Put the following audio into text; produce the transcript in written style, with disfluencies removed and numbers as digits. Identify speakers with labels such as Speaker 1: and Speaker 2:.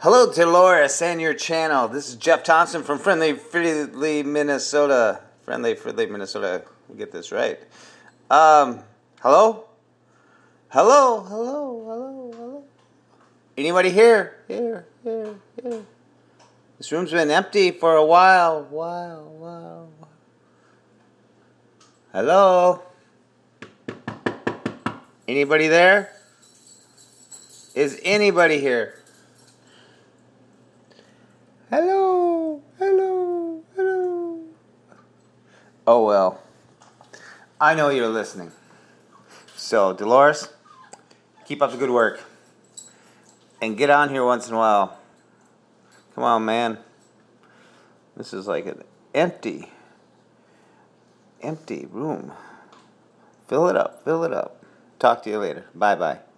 Speaker 1: Hello, Dolores, and your channel. This is Jeff Thompson from Friendly, Minnesota. Friendly, Minnesota. Get this right. Hello? Hello? Anybody here? Here. This room's been empty for a while. Hello? Anybody there? Is anybody here? Hello. Oh, well. I know you're listening. So, Dolores, keep up the good work. And get on here once in a while. Come on, man. This is like an empty room. Fill it up. Talk to you later. Bye-bye.